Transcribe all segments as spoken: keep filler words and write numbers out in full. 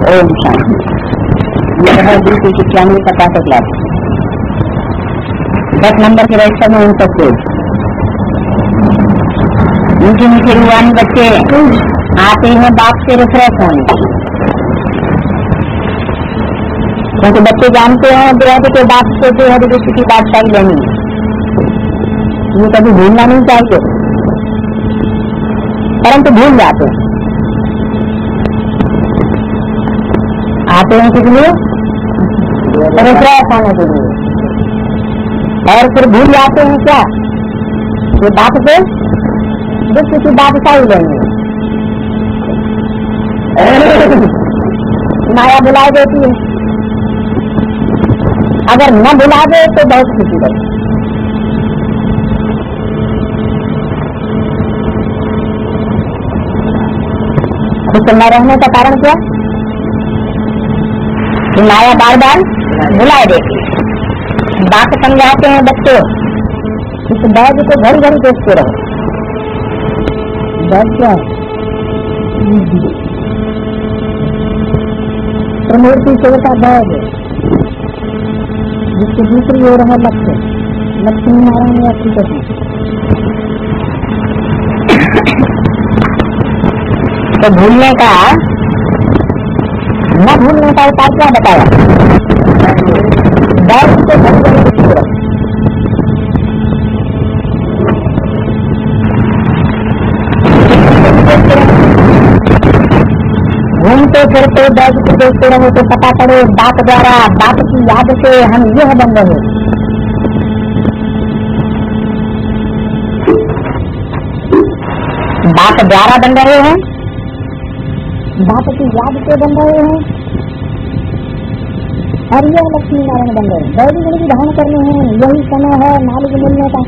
ओम शांति। यह है दूसरी शिक्षा में पचास क्लास दस नंबर के रजिस्टर में उन सबको मीठे मीठे रुहानी बच्चे आते हैं बाप से रिफ्रेश होने, क्योंकि बच्चे जानते हैं बेहद के बाप से बेहद विश्व की बादशाही लेनी, ये कभी भूलना नहीं चाहिए, परंतु भूल जाते हैं। आते हैं किस लिए? रिफ्रेश होने के लिए, और फिर भूल जाते हैं क्या? ये बाप से विश्व की बादशाही लेंगे। माया बुला देती है, अगर न बुला दे तो बहुत खुशी रहे। खुश न रहने का कारण क्या? कि माया बार बार बुलाए देती है। बात समझाते हैं बच्चों, इस बैग को घड़ी घड़ी देखते रहो। बैग क्या है? प्रमूर्ति सेवा का बैग है, जिसकी दूसरी ओर है लक्ष्य, लक्ष्मी नारायण या श्री कृष्ण। तो भूलने का न भूलने का उपाय क्या बताया? बैग को घड़ी घड़ी देखते रहो। घूमते फिरते बैग को देखते रहो तो पता पड़े बाप द्वारा, बाप की याद से हम यह बन रहे। बाप द्वारा बन रहे हैं, बाप की याद से बन रहे हैं, और यह लक्ष्मी नारायण बन रहे हैं। बैग घड़ी धारण करने हैं, यही समय है नालिग मिलने का।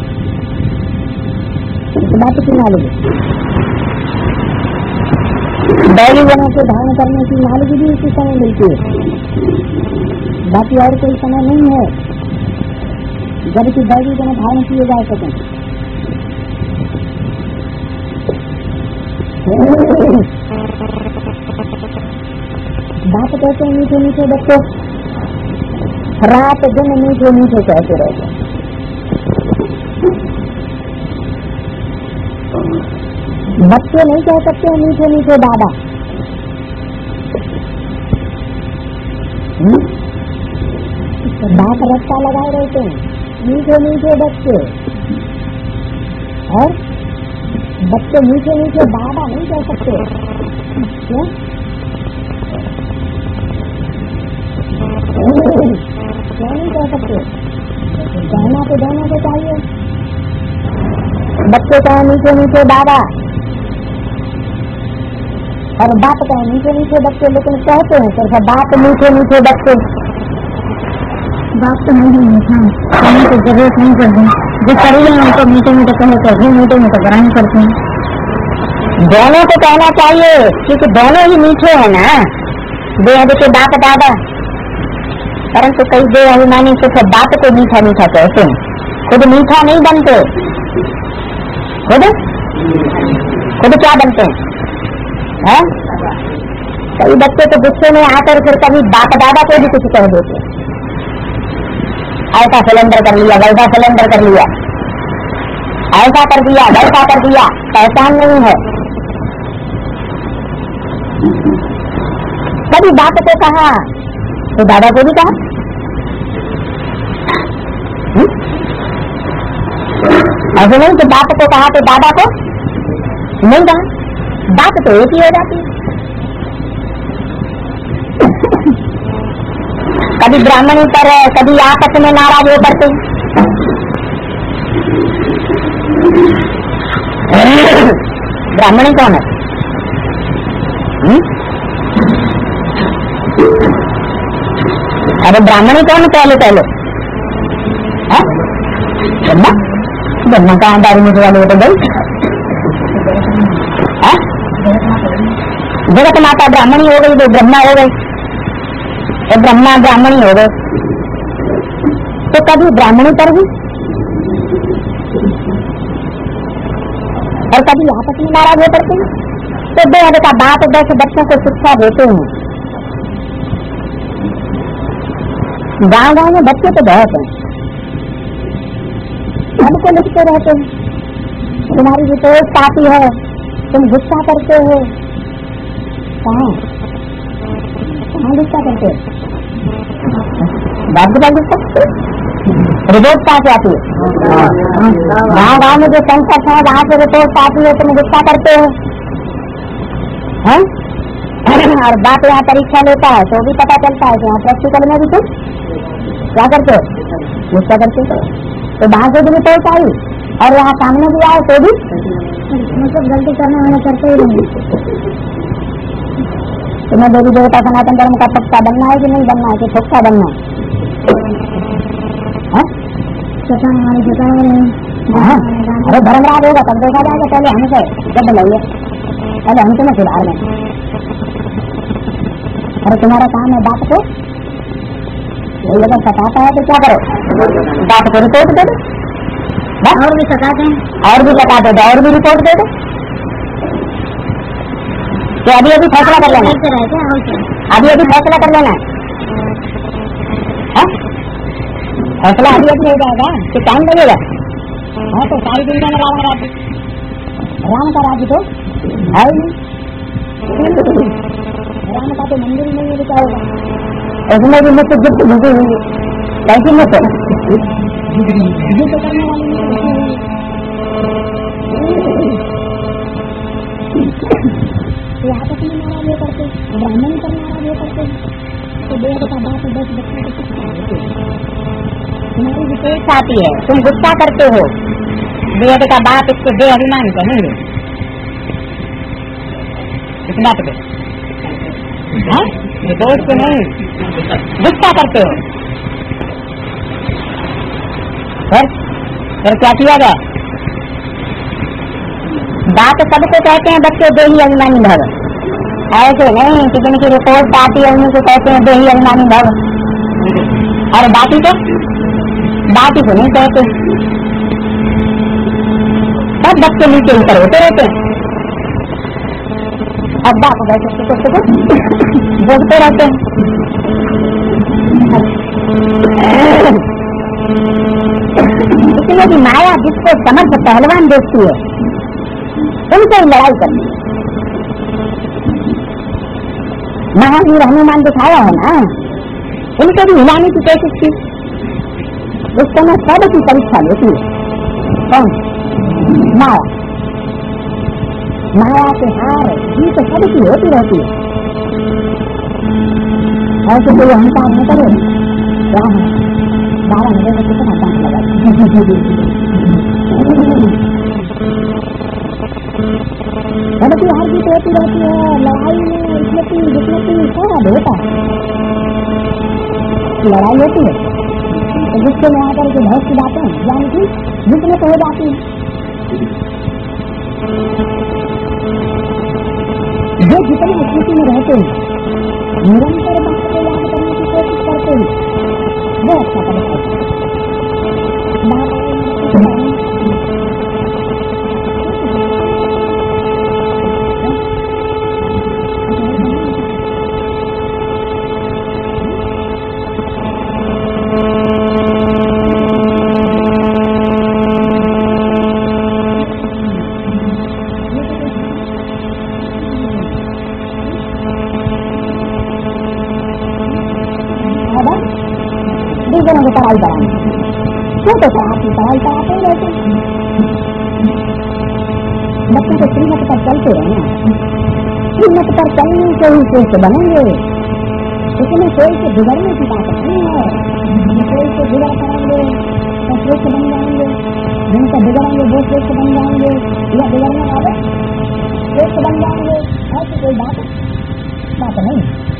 बाप की नालिग, बैली जनों को धारण करने की नालिग भी इसी समय मिलती है, बाकी और कोई समय नहीं है जबकि बैली जन धारण किए जा सकें। बात कहते हैं मीठे मीठे बच्चों, रात दिन मीठे मीठे कहते रहते। बच्चे नहीं कह सकते मीठे मीठे दादा, बात रस्ता लगाए रहते हैं मीठे मीठे बच्चे, और बच्चे मीठे मीठे दादा नहीं कह सकते। क्यों? क्या नहीं कह सकते? कहना तो दोनों को चाहिए। बच्चे कहें मीठे मीठे दादा, और बात कहें मीठे मीठे बच्चे, लेकिन कहते हैं सिर्फ बात मीठे मीठे बच्चे। बात तो नहीं मीठा कहने की जरूरत नहीं पड़ती, जो करीब है उनको मीठे मीठे कहे तो भी मीठे मीठे ग्रहण करते हैं। दोनों को कहना चाहिए, क्योंकि दोनों ही मीठे हैं ना, बेहद के बाप दादा। परंतु कई बेअभिमानी सिर्फ बात को मीठा मीठा कहते हैं, खुद मीठा नहीं बनते। खुद खुद क्या बनते हैं? है? कई बच्चे तो गुस्से में आकर फिर कभी बाप दादा को भी कुछ कह देते, ऐसा सिलेंडर कर लिया, वैसा सिलेंडर कर लिया, ऐसा कर दिया, वैसा कर दिया। पहचान नहीं है। कभी बाप को कहा तो दादा को भी कहा। ऐसे नहीं कि बाप को कहा तो दादा को नहीं कहा, बात तो एक ही हो जाती है। कभी ब्राह्मणी पर कभी आपस में नाराज हो करते। ब्राह्मणी कौन है? अरे ब्राह्मणी कौन? पहले पहले ब्रह्मा, ब्रह्मा कहाँ दारू मुझे वाले हो तो गई। जगत माता ब्राह्मणी हो गई तो ब्रह्मा हो गई, तो ब्रह्मा ब्राह्मणी हो गए। तो कभी ब्राह्मणी पर भी और कभी आपस में नाराज हो करते हैं। तो बेहद का बात दस बच्चों को शिक्षा देते हैं गाँव गाँव में बच्चे तो बहुत हैं, सबको लिखते रहते हैं, तुम्हारी रिपोर्ट आती है, तुम गुस्सा करते हो। कहाँ कहाँ गुस्सा करते हो? बात बता गुस्सा रिपोर्ट आती आती है। गाँव गाँव में जो संसद है वहाँ से रिपोर्ट आती है, तुम गुस्सा करते हो हैं? और बाप यहाँ परीक्षा लेता है तो भी पता चलता है कि यहाँ प्रैक्टिकल में भी तुम क्या करते हो, गुस्सा करते हो। तो वहाँ से भी रिपोर्ट आई और यहाँ सामने भी आए तो भी मतलब गलती करने वाले करते ही नहीं। तुम्हें देवी देवता सनातन धर्म का पक्का बनना है कि नहीं बनना है, कि ठोक्का बनना है? अरे धर्मराज होगा तब देखा जाएगा, पहले हमसे जब बनाइए, पहले हम तुम्हें सुधार लें। अरे तुम्हारा काम है बात को, ये अगर सताता है तो क्या करो, बात को रिपोर्ट दे दो, बस और भी सताते हैं और भी सताते दो और भी रिपोर्ट दे दो। तो अभी अभी फैसला कर लेना, अभी अभी फैसला कर लेना है, फैसला अभी अभी हो जाएगा कि टाइम लगेगा। हाँ तो सारी दुनिया में रावण राज्य, राम का राज्य तो है ही नहीं, राम का तो मंदिर नहीं है, क्या होगा उसमें भी मुझसे गुप्त घुसी हुई कैसी मुझसे युद्ध करने वाली आपस में नारा ये करते, ब्राह्मण पर नारा ये करते, तो देव का बात दस बच्चे तुम्हारी विशेष आती है, तुम गुस्सा करते हो, वेद का बाप इसको दे अभिमान कहेंगे, इतना तो दोस्त नहीं, गुस्सा करते हो। फिर फिर क्या किया गया? बात सबको कहते हैं बच्चे देही अभिमानी भव, ऐसे नहीं कि जिनकी रिपोर्ट आती है उन्हीं को कहते हैं देही अभिमानी भव, और बाकी को बाकी को नहीं कहते। सब बच्चे नीचे ऊपर होते रहते हैं, अब्बा को बैठे बोलते रहते हैं। इसलिए भी माया जिसको समर्थ पहलवान देखती है उनसे ही लड़ाई करती है। महावीर हनुमान दिखाया है ना, उनको भी हिलाने की कोशिश की, उस समय सब की परीक्षा लेती है कौन? माया। माया के हार जीत सबकी होती रहती है, ऐसे कोई अहंकार न करे। क्या है बारह महीने में कितना दांत लगा, सबकी हार जीत होती रहती है, लड़ाई में विस्मृति विस्मृति सारा होता है, लड़ाई होती है तो गुस्से में आकर के बहुत सी बातें ज्ञान की विस्मृत हो जाती है। जो जितने स्थिति में रहते हैं निरंतर बात को याद करने की कोशिश करते हैं वो अच्छा कर सकते हैं। पढ़ाई करानी क्यों तो आपकी पढ़ाई कराते ही रहते, बच्चों को श्रीमत पर चलते रहना, श्रीमत पर चलने से ही श्रेष्ठ बनेंगे, इसमें कोई से बिगड़ने की बात नहीं है। कोई से बिगड़ करेंगे तो श्रेष्ठ बन जाएंगे, जिनसे बिगड़ेंगे वो श्रेष्ठ बन जाएंगे, या बिगड़ने वाले श्रेष्ठ बन जाएंगे, ऐसी कोई बात बात नहीं।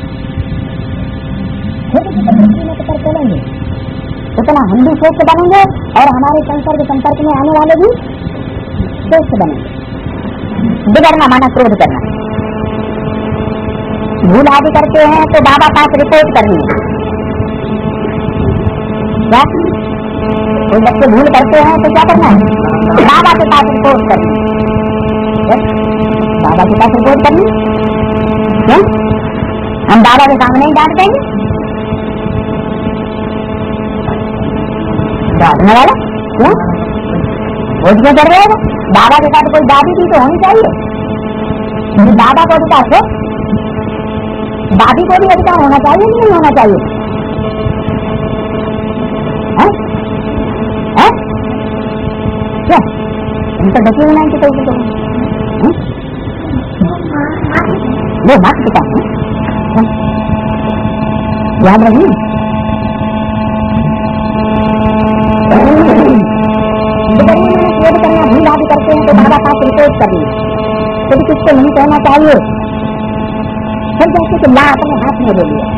खुद श्रीमत पर चलेंगे उतना हम भी श्रेष्ठ बनेंगे और हमारे संसर्ग संपर्क में आने वाले भी श्रेष्ठ बनेंगे। बिगड़ना माना क्रोध करना, भूल आदि करते हैं तो बाबा पास रिपोर्ट करनी है। क्या कोई बच्चे भूल करते हैं तो क्या करना है? बाबा के पास रिपोर्ट करनी है, बाबा के पास रिपोर्ट करनी है। हम बाबा के सामने ही डांट देंगे, डांटने वाला क्यों? वो क्यों डर रहे हो? बाबा के साथ कोई दादी भी तो होनी चाहिए। बाबा को अधिकार हो, दादी को भी अधिकार होना चाहिए नहीं होना चाहिए? है? है? क्या उनका डटी होना है कि कोई तो वो बात पिता याद रही करना भूल आदि करते हैं तो बाबा का रिपोर्ट कर दी तो किसको नहीं कहना चाहिए। फिर जैसे कि ला अपने हाथ में ले लिया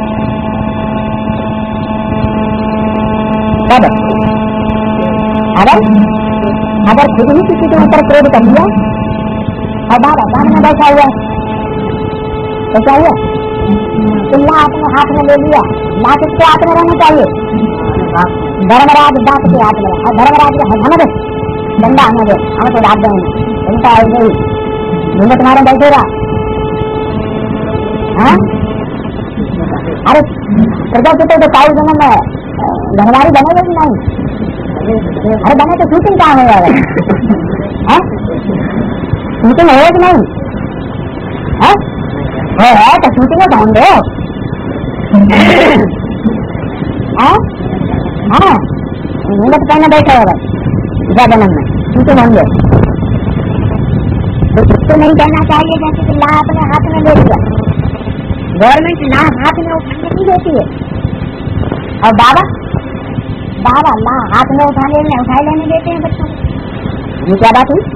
तब अगर अगर खुद ही किसी के ऊपर क्रोध कर लिया और बाबा सामने बैठा हुआ तो चाहिए तो ला अपने हाथ में ले लिया। ला किसके हाथ में रहना चाहिए? धर्मराज दास के हाथ में। और धर्मराज का हमें डंडा हमें दे हमें तो रात देंगे उनका ऐसे ही मुझे तुम्हारे बैठेगा। हाँ अरे प्रजापिता तो पाई जन्म में धनवारी बनेगा कि नहीं? अरे बने तो शूटिंग कहाँ हो जाएगा? शूटिंग है कि नहीं? है है तो शूटिंग में ढूंढ दो। हाँ मुझे तो कहना बैठा होगा जन्म में शूटिंग होंगे तो इसको नहीं कहना चाहिए जैसे कि ला अपने हाथ में ले लिया। गवर्नमेंट ला हाथ में उठाने नहीं देती है और बाबा बाबा ला हाथ में उठा लेने उठाए लेने देते हैं बच्चों को। ये क्या बात हुई?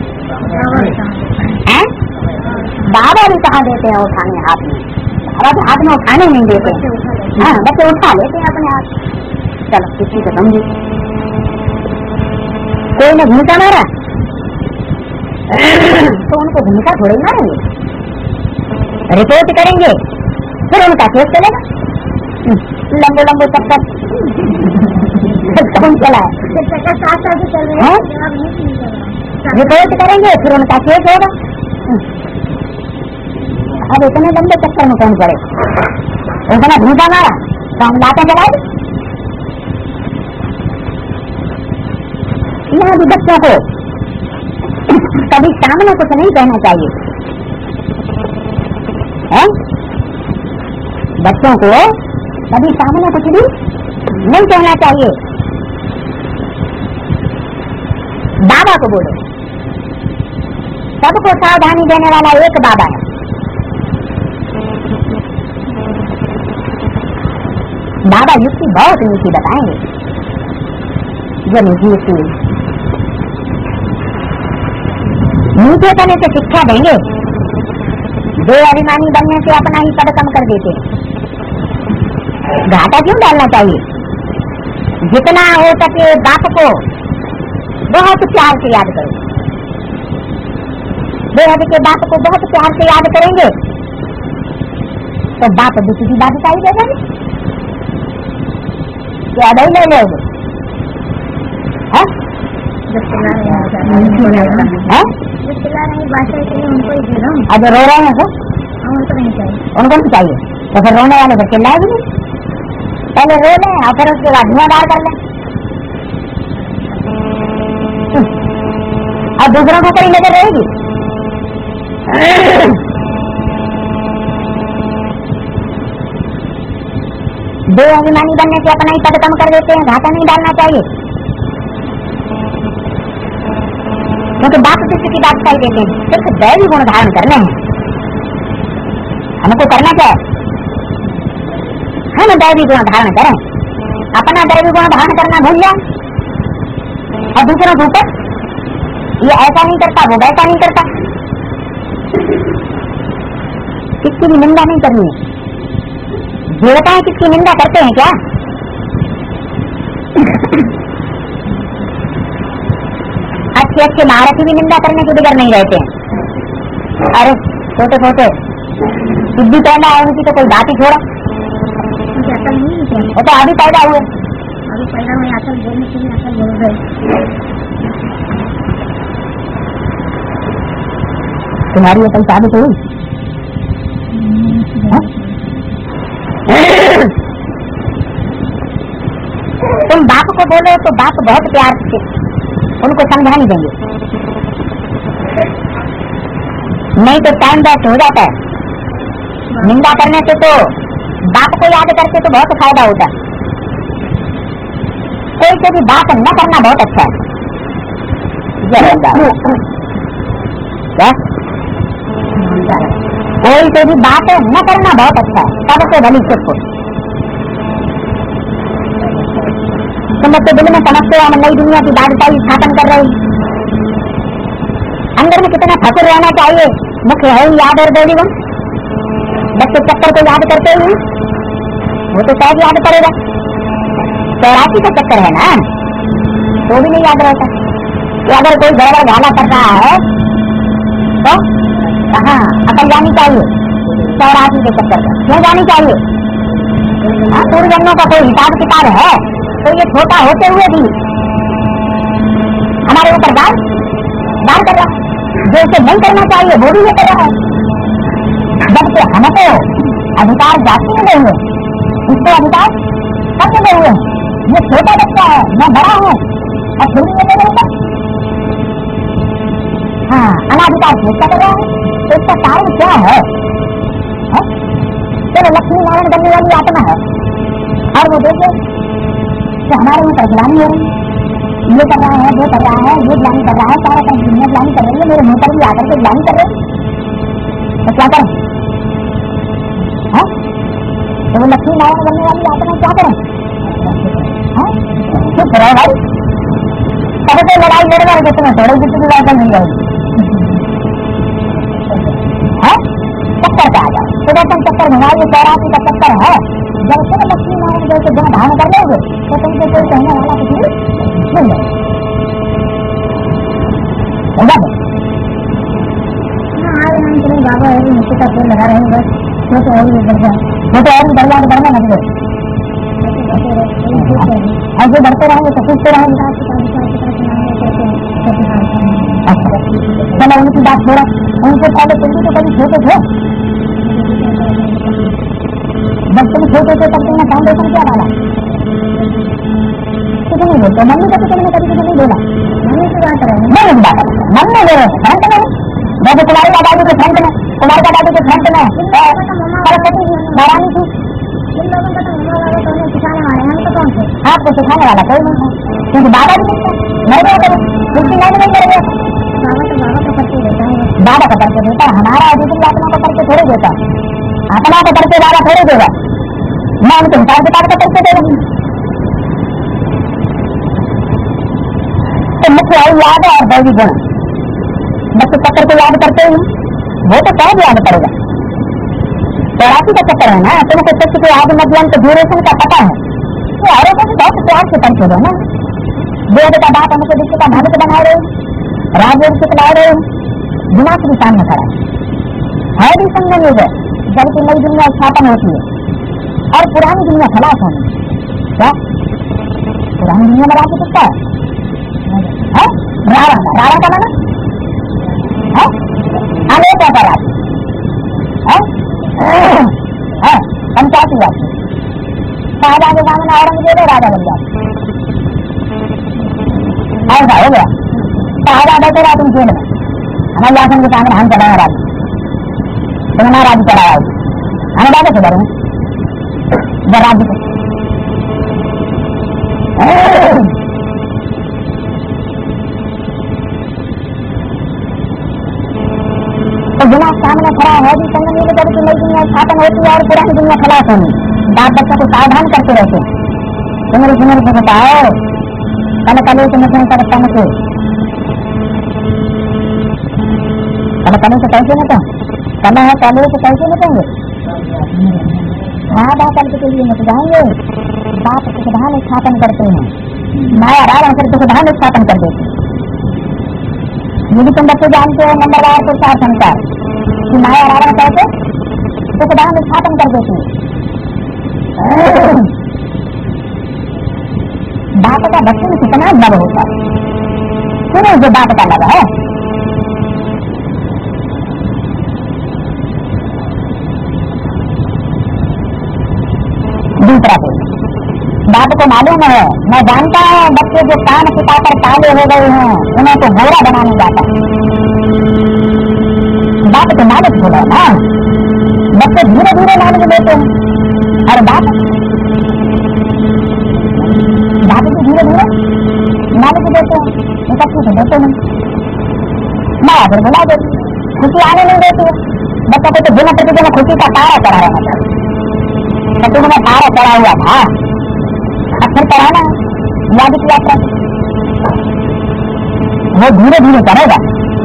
बाबा भी कहाँ देते हैं उठाने हाथ में? बाबा तो हाथ में उठाने नहीं देते। हाँ बच्चे उठा लेते हैं अपने हाथ। चलो किसी को समझी कोई ने भूमिका मारा तो उनको भूमिका थोड़ी मारेंगे, रिपोर्ट करेंगे फिर उनका केस चलेगा। लंबे लंबे चक्कर कौन चला है? रिपोर्ट करेंगे फिर उनका केस होगा। अब इतने लंबे चक्कर में कौन पड़े? उतना भूमिका मारा तो हम लाते चलाए। यहाँ भी बच्चों को कभी सामने कुछ नहीं कहना चाहिए है? बच्चों को कभी सामने कुछ भी नहीं कहना चाहिए। बाबा को बोलो। सबको सावधानी देने वाला एक बाबा है। बाबा युक्ति बहुत मीठी बताएंगे। जो मीठी युक्ति मीठे पने से शिक्षा देंगे। दो अभिमानी बनने से अपना ही पद कम कर देते। घाटा क्यों डालना चाहिए? जितना हो सके बाप को बहुत प्यार से याद करो। बेहद के बाप को बहुत प्यार से याद करेंगे तो बाप दूसरी बाध्यताई दे देंगे। क्या नहीं ले लोगे? अब रो रहे हैं तो उनको नहीं चाहिए। उनको नहीं चाहिए तो फिर रोने वाले बच्चे लाए भी नहीं। पहले रो लें और फिर उसके बाद धुआंधार कर लें और दूसरों को कहीं नजर रहेगी। दो अभिमानी बनने से अपना ही पद कम कर देते हैं। घाटा नहीं डालना चाहिए क्योंकि बाप किसी की बात कर देते हैं। सिर्फ दैवी गुण धारण करने हैं हमको। करना क्या है? हम दैवी गुण धारण करें। अपना दैवी गुण धारण करना भूल जाए और दूसरों के ऊपर ये ऐसा नहीं करता वो वैसा नहीं करता किसकी भी निंदा नहीं करनी है। देवताएं किसकी निंदा करते हैं क्या? अच्छे अच्छे महारथी भी निंदा करने के बिगड़ नहीं रहते हैं। अरे छोटे छोटे बुद्धि पैदा है उनकी तो कोई बात ही छोड़ा। वो तो अभी पैदा हुए अभी पैदा हुए असल बोलने के लिए असल बोल रहे। तुम्हारी ये कल साबित हुई? तुम बाप को बोलो तो बाप बहुत प्यार से उनको समझा नहीं देंगे, नहीं तो टाइम वेस्ट हो जाता है। निंदा करने से तो बाप को याद करके तो बहुत फायदा होता है। कोई से भी बात न करना बहुत अच्छा है। क्या कोई से भी बात न करना बहुत अच्छा है, सबसे भली चुप हो। तुम तो दिल में समझते हो हम नई दुनिया की बादशाही स्थापन कर रहे हैं। अंदर में कितना फंसे रहना चाहिए, मुख्य है याद और बोली वो बच्चे चक्कर को याद करते ही वो तो शायद याद करेगा। चौरासी का चक्कर है ना, वो भी नहीं याद रहता। तो अगर कोई गड़बड़ घाला कर रहा है तो कहाँ अकल जानी चाहिए, चौरासी के चक्कर का क्यों जानी चाहिए? पूर्व जन्मों का कोई हिसाब किताब है तो ये छोटा होते हुए भी हमारे ऊपर दाल दाल कर रहा है, जो उसे नहीं करना चाहिए वो भी ये कर रहा है। जबकि हमको अधिकार जाति में हुए, इसको अधिकार सब में हुए। ये छोटा बच्चा है, मैं बड़ा हूँ और फिर भी ये नहीं होता। हाँ, अनाधिकार चेष्टा कर रहा है, तो इसका कारण क्या है? चलो लक्ष्मी नारायण करने वाली आत्मा है और वो देखे कि हमारे ऊपर गुलामी हो रही है, ये कर रहा है, वो कर रहा है, ये गुलामी कर रहा है, सारा काम दुनिया गुलामी कर रही है, मेरे मुंह पर भी आकर के गुलामी कर रहे हैं, तो क्या करें? तो वो लक्ष्मी नारायण करने वाली आत्मा क्या करें? चुप रहो भाई, सबसे लड़ाई लड़ रहे जितने थोड़े जितनी लड़ाई नहीं जाएगी। चक्कर पे आ जाओ, सुदर्शन चक्कर घुमाइए, चौरासी का चक्कर है। जब से लक्ष्मी नारायण जैसे गुण धारण कर लोगे तो तुमसे कोई कहने वाला कुछ नहीं मिल जाए। बाबा है मिट्टी का तेल लगा रहे हैं, बस वो तो और भी बढ़ जाए, वो तो और भी बढ़ जाए, बढ़ने लग गए। ऐसे बढ़ते रहेंगे तो पूछते रहेंगे। चलो उनकी बात छोड़ा, उनसे पहले तुम भी तो कभी छोटे थे, जब तुम छोटे थे तब तुमने फाउंडेशन क्या डाला? कुछ नहीं बोलते, मम्मी को तो तुमने कभी कुछ नहीं बोला। मम्मी की बात रहे नहीं बात मम्मी ले रहे फ्रंट में, जैसे तुम्हारी आबादी के फ्रंट में, तुम्हारी आबादी के फ्रंट में सरस्वती नारायणी थी। आपको सिखाने वाला कोई नहीं है, क्योंकि बाबा भी नहीं गया करो, उसकी नहीं नहीं करेंगे। बाबा का करके देता, हमारा दूसरी आत्मा को करके थोड़े देता, आत्मा को करके बाबा थोड़े देगा, मैं उनके हिसाब किताब को करके देगा। तो मुख्य है याद और दैवी गुण, बच्चे चक्कर को याद करते ही वो तो शायद याद करेगा। चौरासी का चक्कर है ना, तुमको सत्य के आदि मध्यम के ड्यूरेशन का पता है, तो औरों को भी बहुत प्यार से परिचय दो ना। वेद का बात हमको विश्व का भगत बना रहे हो, राजयोग सिखला रहे हो, दिमाग भी सामने खड़ा है भी समझने में। जबकि नई दुनिया स्थापन होती है और पुरानी दुनिया खलास होनी, क्या पुरानी दुनिया में राज्य सकता है? रावण रावण का माना है अनेक का राज्य है, पंचायती राज्य। शाहजहां के सामने औरंगजेब राजा बन जाए, ऐसा हो गया। शाहजहां बैठे रहा तुम जेल में, हमारे आसन के सामने हम चलाए राज्य, तुमने राज्य चलाया, हमें बात से डरूँ जब राज्य को तो बिना सामने खड़ा है भी संग नहीं जब नई दुनिया स्थापन होती है और पुरानी दुनिया खलास होनी। बाप बच्चों को सावधान करते रहते हैं, सुनर सुनर से बताओ कल कले से मुझे कर तन से कल कले से कैसे न कहें, कल है कले से कैसे न कहेंगे, राधा कल के लिए मत जाएंगे। बाप सुधान स्थापन करते हैं, माया रावण कर सुधान स्थापन कर देते हैं। ये भी तुम बच्चे जानते हो नंबरवार को साथ संसार कि माया रावण कैसे सुधान स्थापन कर देते हैं। बाप का बच्चे में कितना लव होता है, सुनो जो बाप का लव है। दूसरा बोल बाप को मालूम है, मैं जानता हूँ बच्चे जो कान सिखाकर काले हो गए हैं उन्हें तो गोरा बनाने जाता है। बाप तो मालिक बोला ना, बच्चे धीरे धीरे मालिक देते हैं। और बाप बाप भी धीरे धीरे मालिक देते हैं, इकट्ठी से देते नहीं। माया फिर बुला देती, खुशी आने नहीं देती है। बच्चा को तो बिना प्रतिदिन खुशी का तारा चढ़ा रहना चाहिए। प्रतिदिन में तारा चढ़ा हुआ था, अक्सर चढ़ाना है याद की यात्रा, वो धीरे धीरे चढ़ेगा।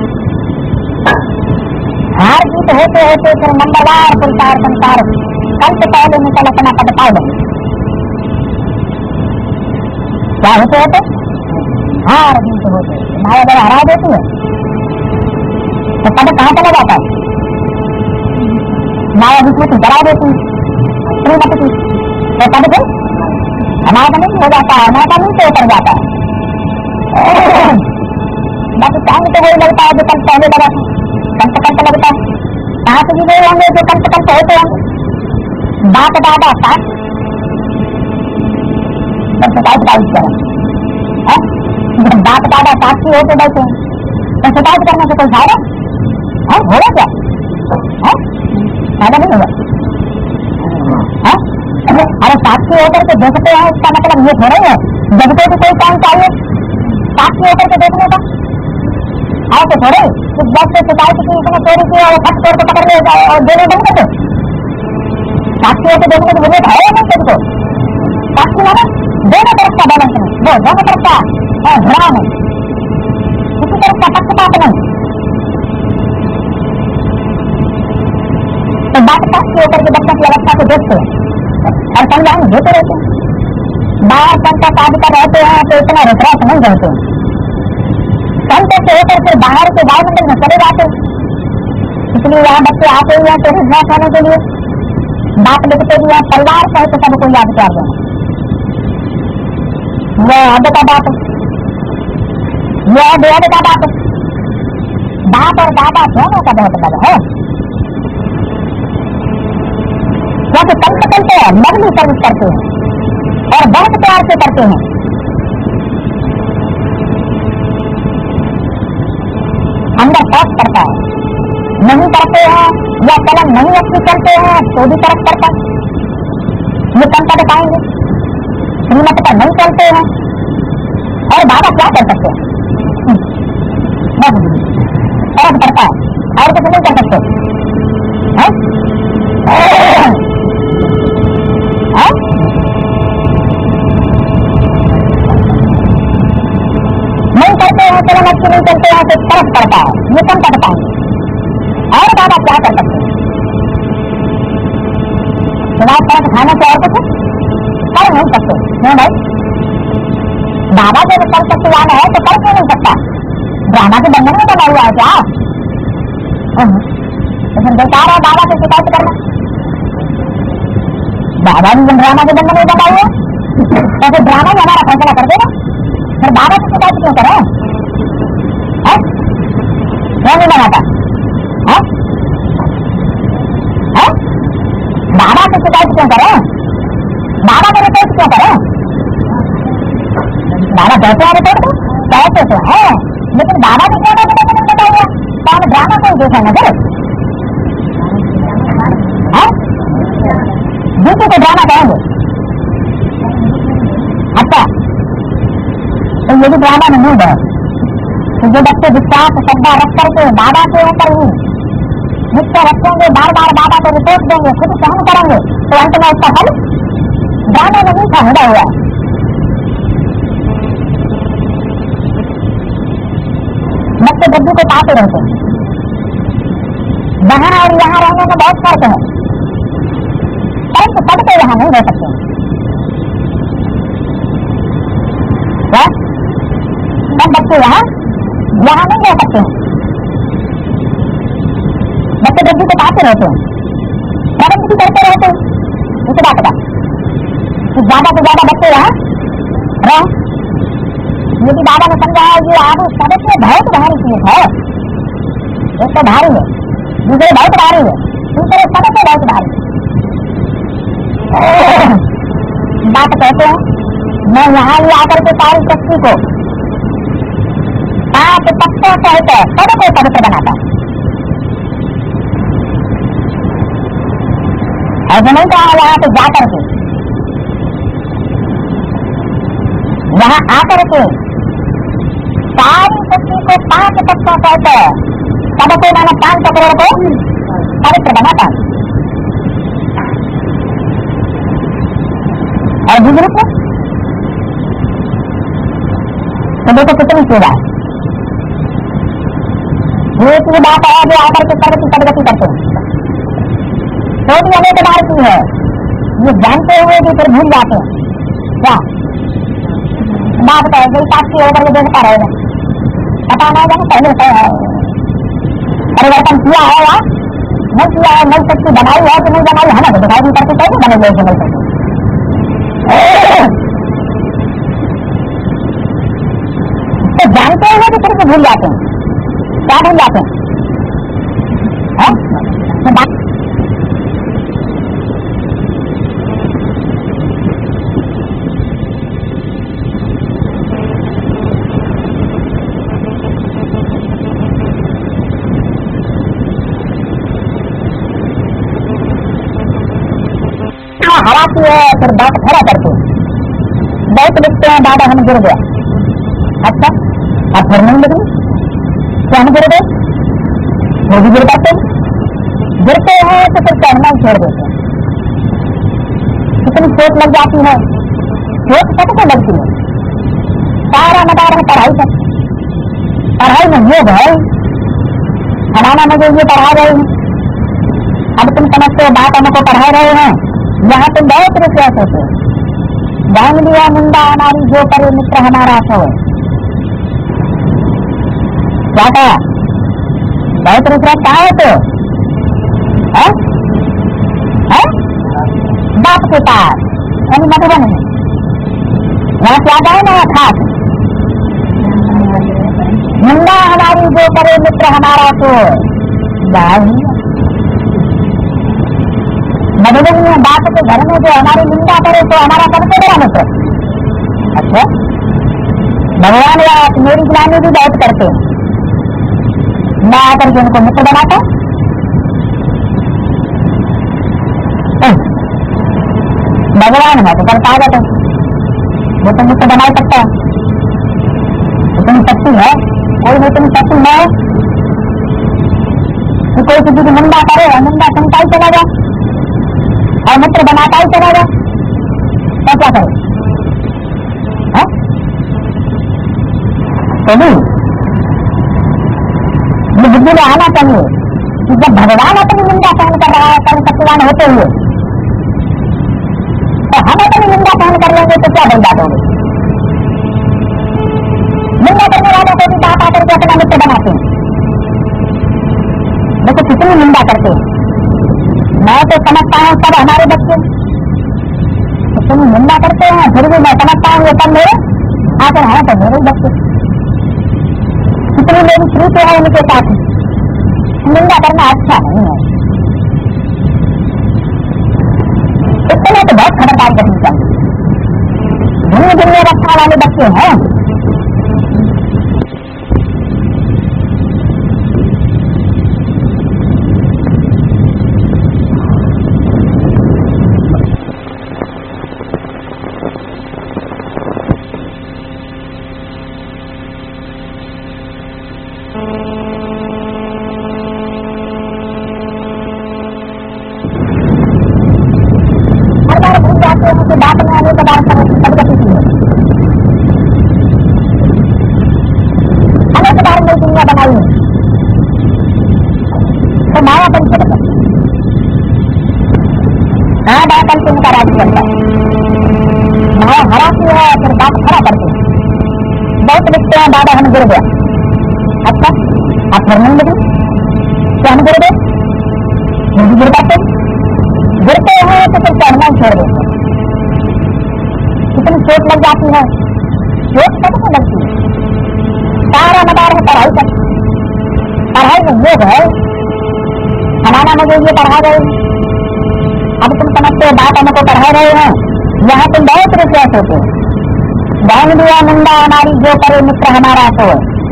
हार जीत होते होते फिर नंबरवार पुरस्कार संसार कल से पहले निकल अपना पद पा लेंगे। क्या होते होते हार जीत होते, माया जब हरा देती है तो पद कहाँ चला जाता है? माया बीच में जला देती श्रीमती की, तो पद को हमारा नहीं हो जाता है, हमारा नीचे उतर जाता है। बाकी टाइम तो वही लगता है जो कल पहले लगा था, कंट कंट लगता है। कहाँ से भी गए होंगे जो कंट कंट होते होंगे। बाप दादा साथ तो शिकायत बाइक करें, बाप दादा साक्षी होते बैठे तो शिकायत करने से कोई फायदा है? होगा क्या? फायदा नहीं होगा। अरे साक्षी होकर के देखते हैं इसका मतलब ये थोड़ा ही है जगते भी कोई काम चाहिए साक्षी होकर के देखने का। ऐसे थोड़े कि जब से शिकायत की इसने चोरी की और फट चोर को पकड़ ले जाए और देने बंद कर दो। साक्षी होकर देखने की जरूरत है नहीं सबको। साक्षी माना दोनों तरफ का बैलेंस नहीं, वो दोनों तरफ का भ्रम है, किसी तरफ का पक्षपात नहीं। तो बात साक्षी होकर के बच्चों की अवस्था को देखते हैं और संज्ञान देते रहते हैं। बाहर संत शादी कर रहते हैं तो इतना रिफ्रेश नहीं रहते हैं। संत से होकर फिर बाहर के वायुमंडल में चले जाते हैं। इसलिए यहाँ बच्चे आते हुए हैं तो रिफ्रेश होने के लिए बात लिखते हुए परिवार सहित सबको याद कर दें। यह हद का बात, यह बेहद का बात। बाप और दादा दोनों का बहुत बल है, क्योंकि कंट चलते हैं, लगनी सर्विस करते हैं और बहुत प्यार से करते हैं। अंदर फर्क करता है, नहीं करते हैं या कलम नहीं अच्छी चलते हैं तो भी फर्क पड़ता है। ये कंट बताएंगे श्रीमत पर नहीं चलते हैं और बाबा क्या कर सकते हैं? फर्क पड़ता है और कुछ नहीं कर सकते। नहीं करते हैं चलो अच्छी नहीं चलते हैं तो फर्क पड़ता है, ये कम पड़ता है। और बाबा क्या कर सकते हैं? सिवाय फर्क खाने से और कुछ कर नहीं सकते। क्यों भाई? बाबा जब कर सकते वाला है तो कर क्यों नहीं सकता? ड्रामा के बंधन में बना हुआ है क्या? लेकिन बेकार है बाबा से शिकायत करना। बाबा भी ड्रामा के बंधन में बना हुआ तो फिर ड्रामा ही हमारा फैसला कर देगा। फिर बाबा से शिकायत क्यों करें? क्यों नहीं बनाता? बाबा से शिकायत क्यों करें? बाबा का रिपोर्ट क्यों करें? बाबा कहते हैं रिपोर्ट कहते तो है, लेकिन बाबा ने क्यों नहीं बताया? तो हम ड्रामा को देखा नजर दूसरे को ड्रामा कहेंगे। अच्छा तो ये भी ड्रामा में मूड है तो जो बच्चे विश्वास श्रद्धा रख करके बाबा के ऊपर ही निश्चय रखेंगे, बार बार बाबा को रिपोर्ट देंगे, खुद सहन करेंगे तो अंत में उसका फल ड्रामे में नहीं था मुड़ा हुआ है। बच्चे बुद्धि को पाते रहते हैं। वहां और यहाँ रहने में बहुत फर्क है, परंतु सब तो यहाँ नहीं रह सकते। सब बच्चे यहाँ यहाँ नहीं रह सकते हैं। बच्चे बुद्धि को पाते रहते हैं, प्रबंध भी करते रहते हैं। इस बात का ज्यादा से ज्यादा बच्चे यहाँ रहे। ये भी बाबा ने समझाया ये आगे सबसे बहुत भारी चीज है। एक तो भारी है, दूसरे बहुत भारी है, तीसरे सबसे बहुत भारी बात कहते हैं। और यहाँ भी आकर के सारी शक्ति को पांच तत्वों सहित पद को पवित्र बनाता है। ऐसा नहीं कहा यहाँ पे जाकर के, यहाँ आकर के सारी शक्ति को पांच तत्वों सहित पद को माना पांच करोड़ को पवित्र बनाता है। और बुजुर्ग तो देखो कितनी सेवा है। ये की बात है जो आकर के सर्व की प्रगति करते हैं, तो भी अनेक बार की है, ये जानते हुए भी फिर भूल जाते हैं। क्या बात है कोई साक्षी होकर के देखता रहेगा, पता नहीं जाए पहले परिवर्तन किया है या नहीं किया है, नई शक्ति बनाई है कि नहीं बनाई, हमें तो दिखाई नहीं करती, कैसे बने लोग नहीं करते। तो जानते हैं कि फिर से भूल जाते हैं, क्या भूल जाते हैं? हवा की है फिर बात खड़ा करते हैं, बहुत लिखते हैं दादा हम गिर गया। अच्छा अब फिर नहीं लगी क्या हम गिर गए, वो भी गिर पाते गिरते हैं तो फिर चढ़ना ही छोड़ देते हैं। कितनी चोट लग जाती है, चोट सबको लगती है, सारा मदार है पढ़ाई का, पढ़ाई में योग है, फलाना मुझे ये पढ़ा रहे हैं, अब तुम समझते हो बात हमको पढ़ा रहे हैं, यहाँ तुम बहुत रुपया सोचो, जान लिया निंदा हमारी जो करे मित्र हमारा सो। क्या कहा, बहुत रुपया क्या है तो है? है? बाप के पास यानी मधुबन में यहाँ क्या गए ना खास, निंदा हमारी जो करे मित्र हमारा सो। मधुबन में बाप के घर में जो हमारी निंदा करे तो हमारा सबसे बड़ा मित्र। अच्छा भगवान या मेरी ग्लानी भी बहुत करते हैं, मैं आकर के उनको मित्र बनाता। भगवान है तो करता है तो वो तो मित्र बना सकता है, इतनी शक्ति है, कोई नहीं इतनी शक्ति है कि कोई किसी की निंदा करे और निंदा सुनता ही चला जाए और मित्र बनाता ही चला जाए, तो क्या करे? तो नहीं ये बुद्धि में आना चाहिए कि जब भगवान अपनी निंदा सहन कर रहा है सर्व शक्तिवान होते हुए, तो हम अपनी निंदा सहन कर लेंगे तो क्या बन बात होगी? निंदा करने वालों को भी बात आकर के अपना मित्र बनाते हैं। देखो कितनी निंदा करते हैं, मैं तो समझता हूँ सब हमारे बच्चे, तो तुम निंदा करते हैं फिर भी मैं समझता हूँ ये सब मेरे आकर है तो मेरे बच्चे। कितनी मेरी प्रीति है उनके साथ, निंदा करना अच्छा नहीं है, इतने तो बहुत खबरदार करनी चाहिए। दुनिया दुनिया रखने वाले बच्चे हैं, बात में आने के बाद प्रगति की है, अनेक बार नई दुनिया बनाई है, तो माया परिचय बता हाँ बात अंतिम का राज्य बनता है, माया हराती है फिर बात खड़ा करती है। बहुत लिखते हैं दादा हम गिर गया। अच्छा आप फिर नहीं लगी क्या हम गिर गए, मुझे गिर पाते गिरते हैं तो फिर चढ़ना ही छोड़ देते हैं। कितनी चोट लग जाती है, चोट सबको लगती है, सारा मदार है पढ़ाई का, पढ़ाई में योग है, फलाना मुझे ये पढ़ा रहे हैं, अब तुम समझते हो बात हमको पढ़ा रहे हैं, यहाँ तुम बहुत रुपया सोचो, बहन दिया निंदा हमारी जो करे मित्र हमारा तो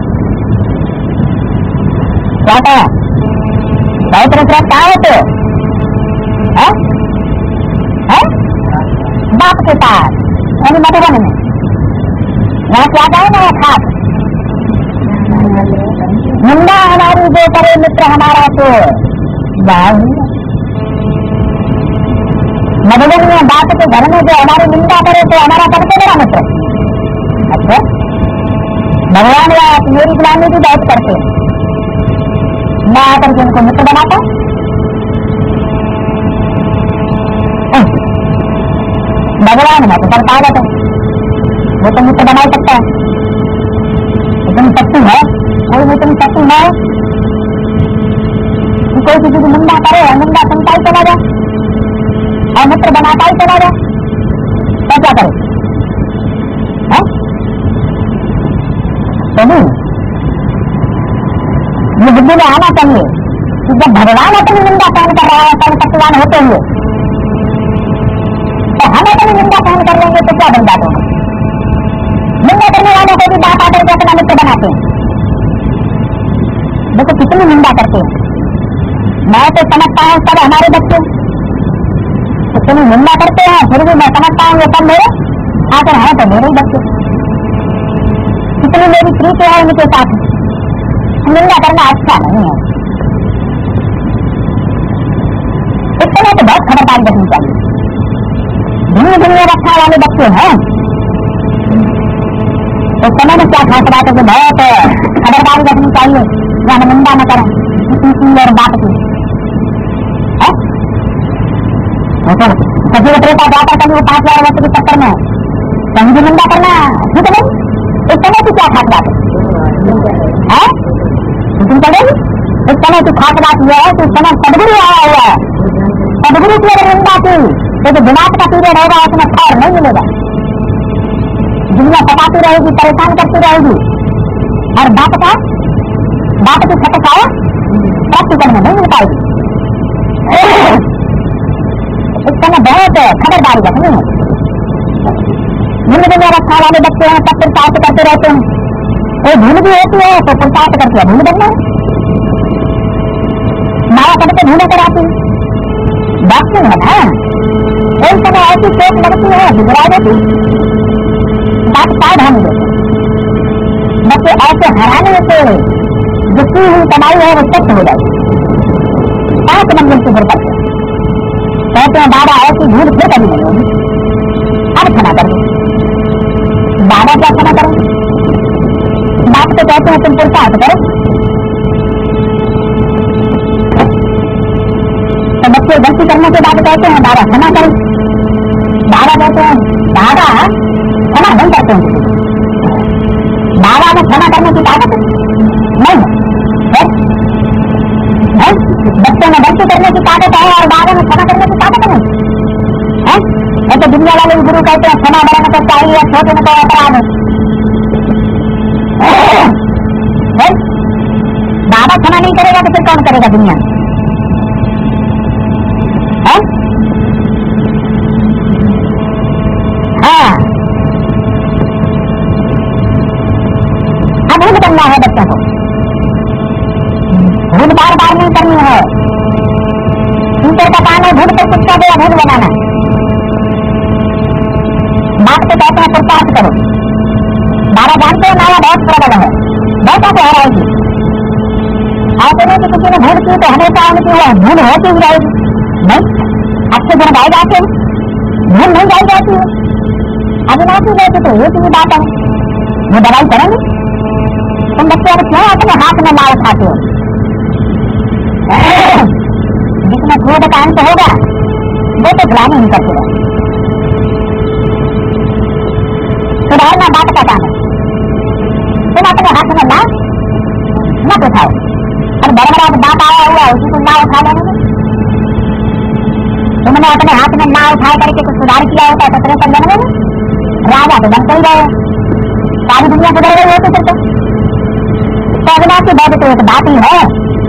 क्या कहा बहुत मित्र क्या होते है? है? बाप के पास यानी मधुबन में यहाँ क्या कहे ना खास निंदा हमारी जो करे मित्र हमारा तो मधुबन में बाप के घर में जो हमारी निंदा करे तो हमारा सबसे बड़ा मित्र। अच्छा भगवान या मेरी गुलामी भी बहुत करते मैं आकर के उनको मित्र बनाता भगवान मैं तो करता था वो तो मित्र बना सकता है तुम शक्ति है कोई भी तुम शक्ति है कोई किसी की निंदा करे निंदा सुनता ही चला जाए और मित्र बनाता ही चला जाए तो क्या करे तो नहीं ये बुद्धि में आना चाहिए कि जब भगवान अपनी निंदा सहन कर रहा है सर्व शक्तिवान होते हुए तो हम अपनी निंदा सहन कर लेंगे तो क्या बन जाते हैं। निंदा करने वालों को भी बात आकर के अपना मित्र बनाते हैं। देखो कितनी निंदा करते हैं। मैं तो समझता हूँ सब हमारे बच्चे कितनी निंदा करते हैं फिर भी मैं समझता हूँ ये सब मेरे आकर हैं तो मेरे ही बच्चे कितनी मेरी प्रीति है उनके साथ निंदा करना अच्छा नहीं है। इस तरह तो बहुत खबरदारी रखनी चाहिए। धीरे धीरे रखा वाले बच्चे हैं तो समय में क्या खास बात है कि बहुत खबरदारी रखनी चाहिए या निंदा न करें किसी की और बात की सभी विक्रेता जाकर कभी वो पांच हजार वर्ष के चक्कर में कहीं भी निंदा करना ठीक नहीं। इस समय की क्या खास बात है तुम चलेगी इस समय की खास बात यह है कि इस समय सदगुरु आया हुआ है। सदगुरु की अगर निंदा की तो जो दिमाग का पीरियड होगा उसमें खैर नहीं मिलेगा। दुनिया सताती रहेगी परेशान करती रहेगी और बात का बात की खटकाओ प्राप्ति करने नहीं मिल पाएगी। इस समय बहुत खबरदारी रखनी है। निम्न दुनिया रखा वाले बच्चे हैं सब पुरुषार्थ करते रहते हैं कोई भूल भी होती है तो पुरुषार्थ करके भूल बनना माया सबसे भूल कर आती बात है ना। कोई समय ऐसी चोट लगती है बिगड़ा देती बात साइड हम देते बच्चे ऐसे हराने से जितनी हुई कमाई है वो सख्त हो जाएगी। पांच मंजिल से गिर सकते कहते हैं बाबा ऐसी भूल फिर कभी नहीं होगी अब क्षमा कर बाबा क्या क्षमा करें बाप तो कहते हैं तुम पुरुषार्थ करो तो बच्चे गलती करने के बाद कहते हैं बाबा क्षमा करें। बाबा कहते हैं बाबा क्षमा नहीं करते हैं बाबा में क्षमा करने की ताकत नहीं है। बच्चे में गलती करने की ताकत है और बाबा में क्षमा करने की ताकत नहीं है। ऐसे दुनिया वाले गुरु कहते हैं क्षमा बड़ा मतलब चाहिए छोटे में तो अपराध है। बाबा क्षमा नहीं करेगा तो फिर कौन करेगा दुनिया है? हाँ अब भूल करना है बच्चों को भूल बार बार नहीं करनी है। टीचर का काम है भूल कर शिक्षा दे भूल बनाना। बात तो कहते हैं पुरुषार्थ करो। बाबा जानते हैं माया बहुत प्रबल है बहुत आगे हराएगी। ऐसे नहीं कि किसी ने भूल की तो हमेशा उनकी वो भूल होती ही जाएगी नहीं। अच्छे दिन गाए जाते भूल नहीं गाई जाती है अविनाशी रहती तो एक ही बात है वो दवाई करेंगे। तुम बच्चे अब क्यों अपने हाथ में ना उठाते हो जिसमें क्रोध का अंत होगा वो तो ग्लानि नहीं करते रहे। सुधारना बात का काम है। तुम अपने हाथ में ना मत उठाओ और बड़ा बड़ा बात आया हुआ उसी को ना उठा लेने तुमने अपने हाथ में ना उठा करके कुछ सुधार किया होता है तो कर लेने में राजा तो बनते ही रहे सारी दुनिया सुधर गई होती फिर तो अविनाशी बहुत तो एक बात ही है।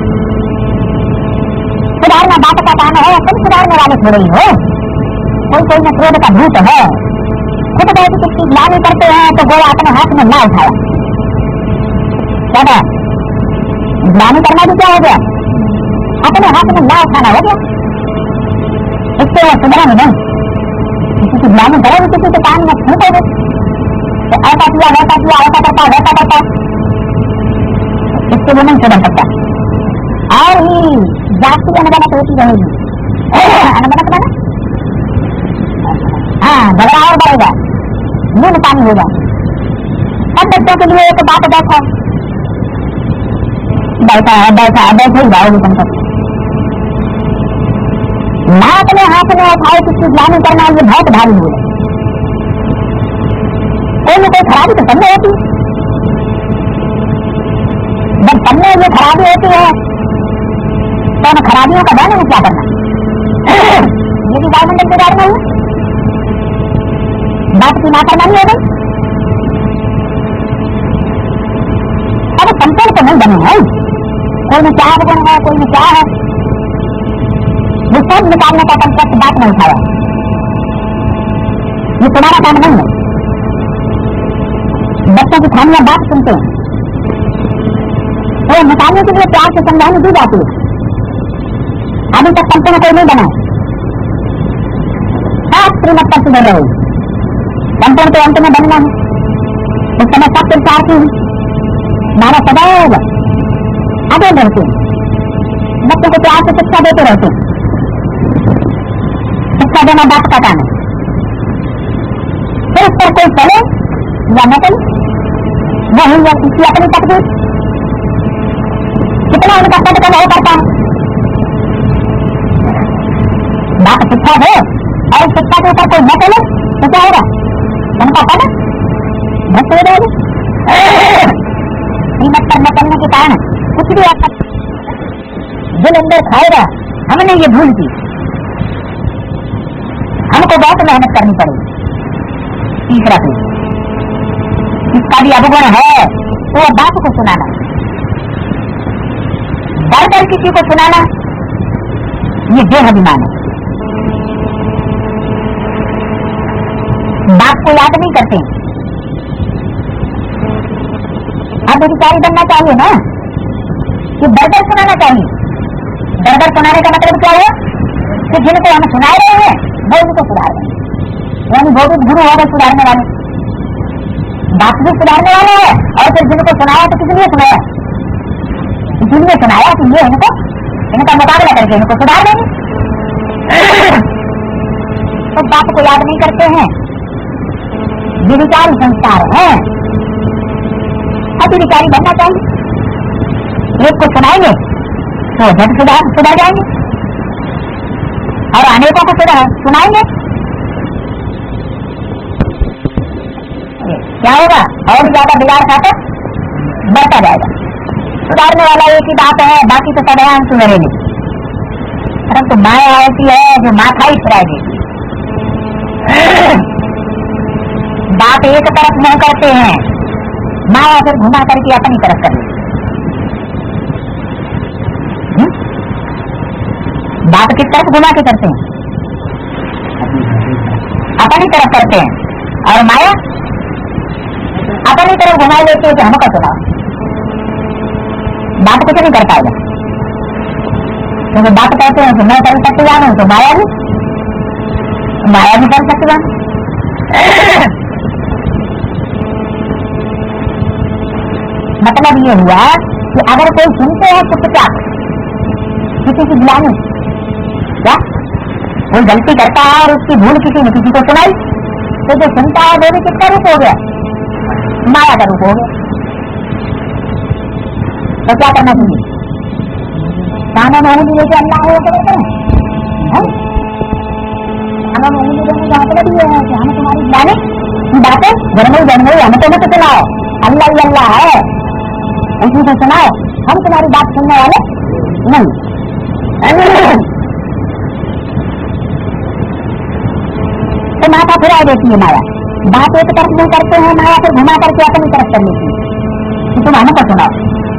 सुधारना बात का काम है तुम सुधारने वाले थोड़े ही हो। कोई कोई में क्रोध का भूत है खुद गए कि किसी ग्लानी करते हैं तो गोया अपने हाथ में ना उठाया। क्या ग्लानी करना भी क्या हो गया? अपने हाथ में ना उठाना हो गया। इससे वो सुधरा नहीं। किसी की ग्लानी करोगे, किसी के कान में फूकोगे तो ऐसा किया वैसा किया, ऐसा करता वैसा करता, इससे वो नहीं सुधर सकता। और ही जाति अनगनत होती रहेगी। अनगनत माना हाँ झगड़ा और बढ़ेगा, नींद पानी होगा। सब बच्चों के लिए एक बात बैठा बैठा है बैठा है बैठे ही जाओगे तुम सब। ना अपने हाथ में उठाए किसी ग्लानी करना, ये बहुत भारी हो है। कोई ना कोई खराबी तो सब में होती है। जब सब में ये खराबी होती है तो उन खराबियों का ध्यान क्या करना? ये भी वायुमंडल के बारे में हुई बात की नाफरमानी हो गई। अब संपूर्ण तो नहीं बने हैं, कोई में क्या वजन है, कोई में क्या है, ये सब निकालने का कंसेप्ट बात में उठाया। ये तुम्हारा काम नहीं है। बच्चों की खानियां बात सुनते हैं तो निकालने के लिए प्यार से समझाने दी जाती है। अभी तक संपूर्ण कोई नहीं बना, सात श्रीमत पर सुधर रहे। संपूर्ण तो अंत में बनना है। उस समय सब प्रचार की मारा सदैव आगे बढ़ते हैं, बच्चों को प्यार से शिक्षा देते रहते हैं। शिक्षा देना बात का काम है। फिर उस पर कोई चले या न चले, वही या किसी अपनी तकदीर, कितना उनका पद का नहीं करता है। बात शिक्षा हो और शिक्षा के ऊपर कोई न चले तो क्या होगा? उनका पद भ्रष्ट हो जाएगी। कीमत पर न चलने के कारण कुछ भी आता दिल अंदर खाएगा। हमने ये भूल की, हमको बहुत मेहनत करनी पड़ेगी। तीसरा चीज इसका भी अवगुण है वो बात को सुनाना, डर डर किसी को सुनाना, ये देहाभिमान है। बात को याद नहीं करते। अब अधिकारी बनना चाहिए ना कि डर डर सुनाना चाहिए। डर डर सुनाने का मतलब क्या है कि जिनको हम सुना रहे हैं वो उनको सुधार रहे हैं, यानी वो भी गुरु हो गए सुधारने वाले। बात भी सुधारने वाले हैं और फिर जिनको सुनाया तो किस लिए सुनाया? इसीलिए सुनाया कि ये इनको इनका मुकाबला करके इनको सुधार देंगे। तो बात को याद नहीं करते हैं। विचारी संस्कार है, अधिकारी बनना चाहिए। एक को सुनाएंगे तो झट सुधार सुधार जाएंगे और अनेकों को सुधार सुनाएंगे। क्या होगा? और ज्यादा बिगाड़ खाकर बढ़ता जाएगा। सुधारने वाला एक ही बात है, बाकी तो सब हम सुधरेंगे। परंतु माया ऐसी है जो माथा ही फिराएगी। बात एक तरफ नहीं करते हैं, माया फिर घुमा करके अपनी तरफ कर लेती। बात किस तरफ घुमा के करते हैं? अपनी तरफ करते हैं। और माया अपनी तरफ घुमा लेते हैं कि हमको सुनाओ। बात कुछ नहीं कर पाएगा। तो बात कहते हैं कि मैं कर सकते जानू तो माया भी माया भी कर सकते जानू। मतलब ये हुआ कि अगर कोई सुनते हैं चुपचाप किसी की गिलानी, क्या कोई गलती करता है और उसकी भूल किसी ने किसी को सुनाई तो जो सुनता है वो भी किसका रूप हो गया? माया का रूप हो गया। तो क्या करना चाहिए? कानों में उंगली लेके अल्लाह हो करते हैं। कानों में उंगली लेने का मतलब ये है कि हमें तुम्हारी गिलानी की बातें जन्मई जन्मई हमें तो मत सुनाओ, अल्लाह ही अल्लाह है उसी से सुनाओ, हम तुम्हारी बात सुनने वाले नहीं। तो माथा फिरा देती है माया। बात एक तरफ नहीं करते हैं, माया फिर घुमा करके अपनी तरफ कर लेती है कि तुम हमको सुनाओ।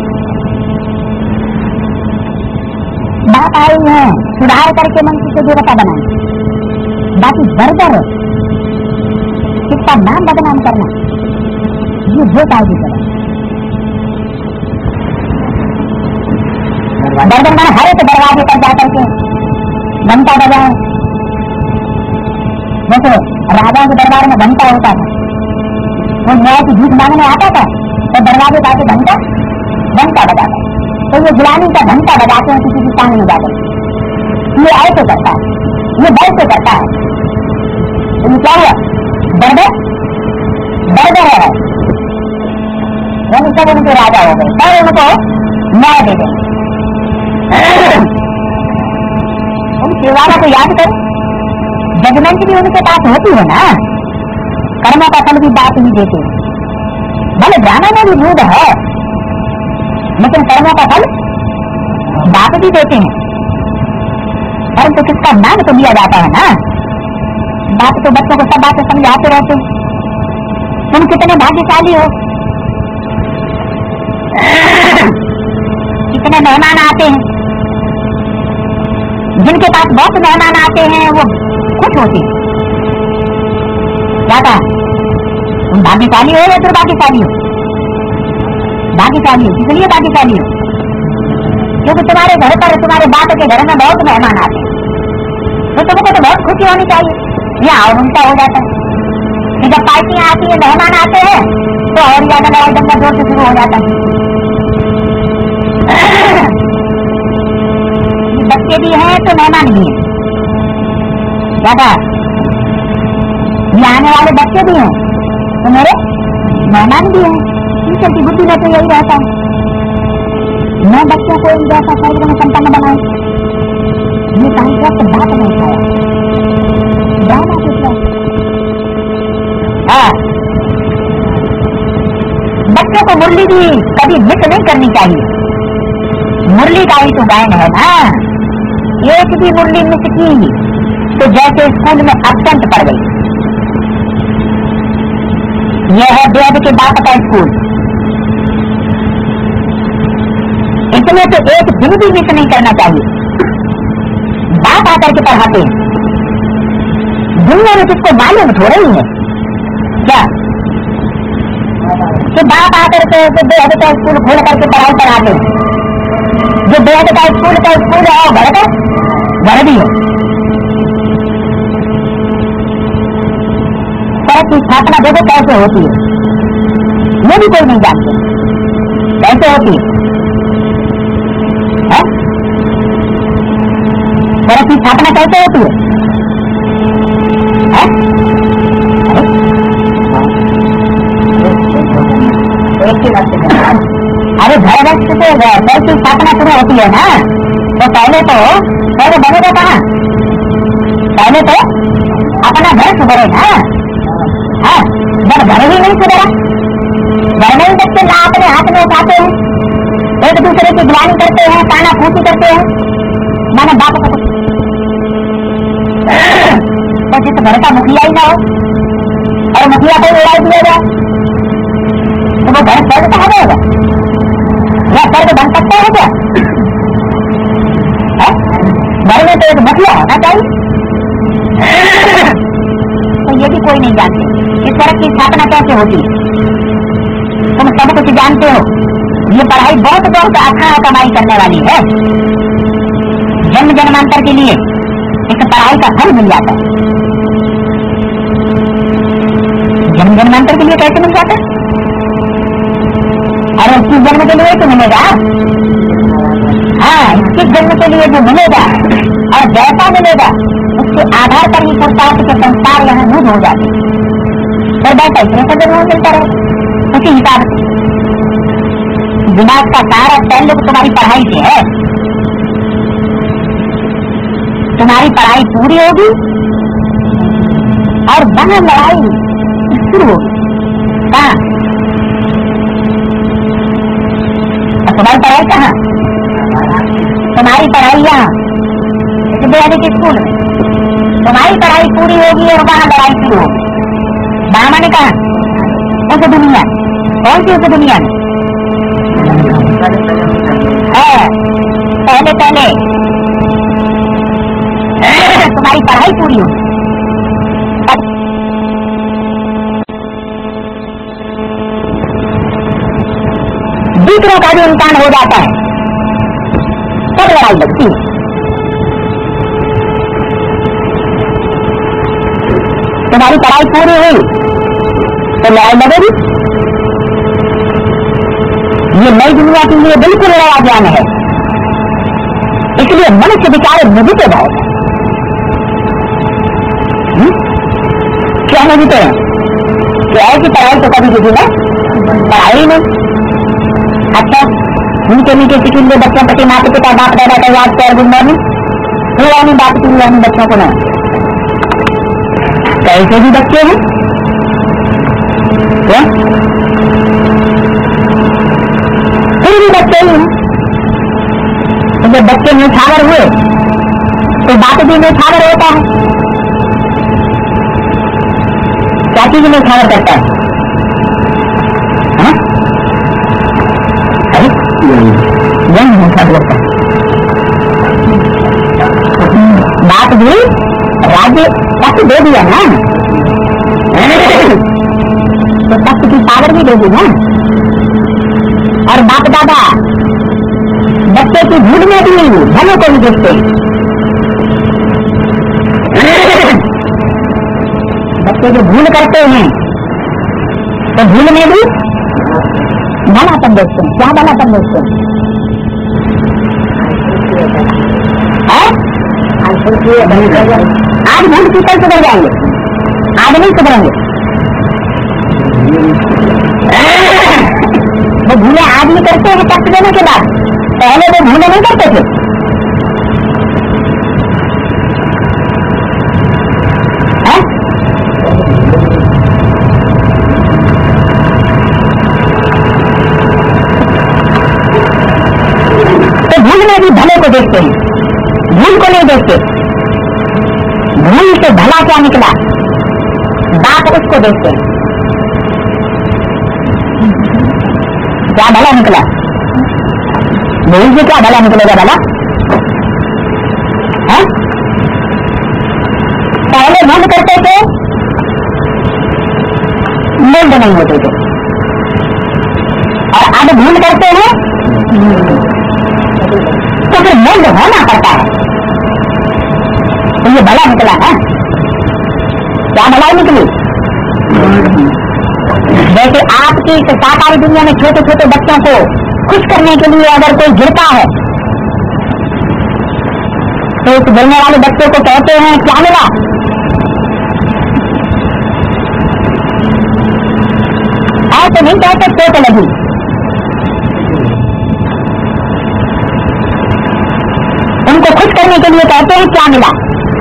बात आई है सुधार करके मन की देवता बनाए। बाकी दर दर कि उसका नाम बदनाम करना, ये धोखा भी करें। दर्जन हर एक दरवाजे पर जाकर के घंटा बजाए, जैसे राजा के दरबार में घंटा होता था, वो न्याय की भीख मांगने आता था तो दरवाजे का घंटा घंटा बजाता, तो ये गुलामी का घंटा बजाते हैं किसी की टांग में जाकर। ये ऐसे करता है, ये बैठ से करता है, तो ये क्या हुआ? दर्द दर्द है, सब उनके राजा हो गए, सब उनको न्याय दे दें। उन सेवाओं को याद करो, जजमेंट भी उनके पास होती है ना, कर्मों का फल भी बात ही देते, भले ड्रामा में भी मूड है लेकिन कर्मों का फल बात भी देते हैं। परंतु किसका नाम तो लिया जाता है ना, बात तो बच्चों को सब बातें समझाते रहते। तुम कितने भाग्यशाली हो, कितने मेहमान आते हैं, जिनके पास बहुत मेहमान आते हैं वो खुश होते हैं। क्या कहा? तुम भाग्यशाली हो या दुर्भाग्यशाली हो? भाग्यशाली हो। इसलिए भाग्यशाली हो क्योंकि तुम्हारे घर पर, तुम्हारे बाप के घर में बहुत मेहमान आते हैं, तो तुमको तो बहुत खुशी होनी चाहिए। यहाँ और उल्टा हो जाता है कि जब पार्टियां आती है, मेहमान आते हैं, तो और ज्यादा लड़ाई दंगा जोर से शुरू हो जाता है। बच्चे भी हैं तो मेहमान भी हैं, ज्यादा ये आने वाले बच्चे भी हैं तो मेरे मेहमान भी हैं। टीचर की बुद्धि में तो यही रहता है, मैं बच्चों को जैसा शरीर में संपन्न बनाऊं, ये कांसेप्ट बात नहीं है, ड्रामा कितना। हाँ, बच्चों को मुरली भी कभी मिस नहीं करनी चाहिए। मुरली का ही तो गायन है ना, एक भी मुरली मिस की तो जैसे स्कूल में एब्सेंट पड़ गई। यह है वेद के बाप का स्कूल, इसमें तो एक दिन भी मिस नहीं करना चाहिए। बाप आकर के पढ़ाते हैं, दुनिया में किसको मालूम थोड़ा ही है क्या कि बाप आकर के बेहद का स्कूल खोल करके पढ़ाई कराते हैं। जो बेहद का स्कूल का स्कूल है घर का घर भी है। तरह की स्थापना देखो कैसे होती है, ये भी कोई नहीं जानते कैसे होती है। तरह की स्थापना कैसे होती है, है? अरे घर वक्त से घर की स्थापना शुरू होती है ना, तो पहले तो पहले बनेगा कहाँ? पहले तो अपना घर सुधरेगा। हाँ, जब घर ही नहीं सुधरा, घर में ही बच्चे ना अपने हाथ में उठाते हैं, एक दूसरे की गिलानी करते हैं, काना फूसी करते हैं, माना बाप को तो जिस घर का मुखिया ही ना हो और मुखिया को लड़ाई दिया जाए तो वो घर स्वर्ग कहा जाएगा या स्वर्ग बन सकता है क्या? घर में तो एक मुखिया होना चाहिए। तो ये भी कोई नहीं जानते ईश्वर की स्थापना कैसे होती है। तुम सब कुछ जानते हो, ये पढ़ाई बहुत बहुत अथाह कमाई करने वाली है। जन्म जन्मांतर के लिए एक पढ़ाई का फल मिल जाता है। जन्म जन्मांतर के लिए कैसे मिल जाता है? और इक्कीस जन्म के लिए तो मिलेगा। हाँ, इक्कीस जन्म के लिए जो मिलेगा और जैसा मिलेगा उसके आधार पर ही पुरुषार्थ के संस्कार यहाँ मूल हो जाते हैं। फिर बैठा इतने से जन्म मिलता रहे उसी हिसाब से। दिमाग का सारा ताल्लुक तुम्हारी पढ़ाई से है। तुम्हारी पढ़ाई पूरी होगी और वहां लड़ाई शुरू होगी। कहाँ? तुम्हारी पढ़ाई कहाँ? तुम्हारी पढ़ाई यहाँ बेहद के स्कूल में। तुम्हारी पढ़ाई पूरी होगी और वहां लड़ाई शुरू होगी। वहां मैंने कहा उस दुनिया, कौन सी उस दुनिया में है? पहले पहले तुम्हारी पढ़ाई पूरी होगी, भी इम्तिहान हो जाता है तब लड़ाई लगती है। तुम्हारी पढ़ाई पूरी हुई तो लड़ाई लगेगी। ये नई दुनिया के लिए बिल्कुल नया ज्ञान है, इसलिए मनुष्य बेचारे मुझे बहुत क्या नहीं तो क्या है कि पढ़ाई तो कभी किसी ने पढ़ाई नहीं। अच्छा नीचे नीचे सीख लिए बच्चों प्रति माता पिता बाप दादा का याद कर गुड मॉर्निंग हुआ नहीं बात की हुआ नहीं बच्चों को ना कैसे भी बच्चे हैं क्या फिर भी बच्चे ही हैं। तो जब बच्चे न्यौछावर हुए तो बात भी न्यौछावर होता है। क्या चीज में न्यौछावर करता है? बात भी राज्य तक दे दिया ना तो तक की पावर भी देगी ना। और बाप दादा बच्चे की भूल में भी धनों को भी देखते बच्चे जो भूल करते हैं तो भूल में भी भलापन देखते हैं। क्या भलापन देखते हैं? आज भूल की कल सुधर जाएंगे, आज नहीं सुधरेंगे। वो भूले आज भी करते हैं कष्ट देने के बाद, पहले वो भूले नहीं करते थे। तो भूल में भी भले को देखते हैं, भूल को नहीं देखते। भूल से भला क्या निकला बात उसको देखते हैं। क्या भला निकला? भूल से क्या भला निकलेगा? भला है? पहले भूल करते थे मोल्ड नहीं होते थे और अब भूल करते हैं तो फिर मोल्ड होना पड़ता है। तो ये भला निकला है। क्या भलाई निकली? जैसे आपकी साकारी दुनिया में छोटे छोटे बच्चों को खुश करने के लिए अगर कोई गिरता है तो उस गिरने वाले बच्चे को कहते हैं क्या मिला? ऐसे नहीं कहते चोट लगी। उनको खुश करने के लिए कहते हैं क्या मिला?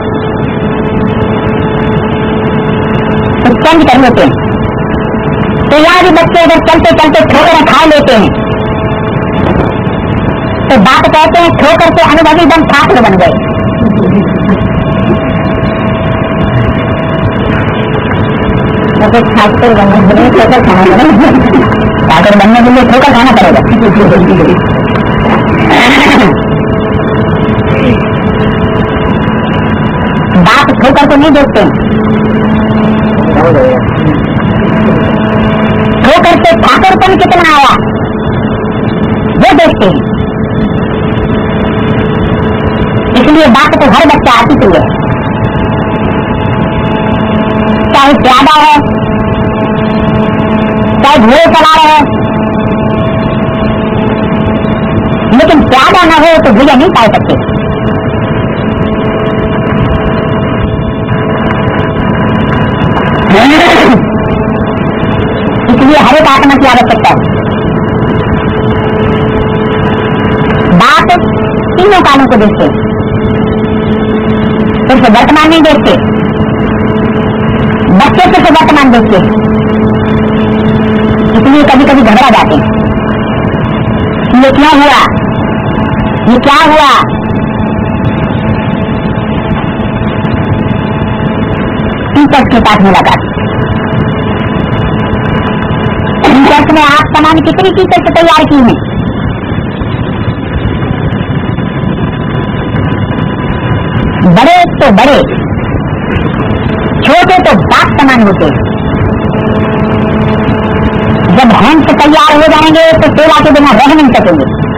चेंज कर लेते हैं। तो यहाँ भी बच्चे अगर चलते चलते ठोकर खा लेते हैं तो बात कहते हैं ठोकर से अनुभवी एकदम छात्र बन गए। छात्र बनने के लिए ठोकर खाना पड़ेगा, छात्र बनने के लिए ठोकर खाना पड़ेगा। बात ठोकर को नहीं देखते, ठोकर से ठाकुरपन कितना आया वो देखते हैं। इसलिए बात तो हर बच्चा आती थी है, चाहे ज्यादा है चाहे घोड़े चला रहे हैं, लेकिन ज्यादा न हो तो भैया नहीं पाए सकते। इसलिए हर एक आत्मा की आवश्यकता है। बात तीनों कालों को देखते, सिर्फ वर्तमान नहीं देखते। बच्चे सिर्फ वर्तमान देखते, इसलिए कभी कभी घबरा जाते हैं कि ये क्या हुआ, ये क्या हुआ। टीचर्स के साथ मुलाकात, टीचर्स में आप तमाम कितनी टीचर्स तैयार की हैं? बड़े तो बड़े, छोटे तो बाप समान होते हैं। जब हंस तैयार हो जाएंगे तो सेवा के बिना रह नहीं सकेंगे।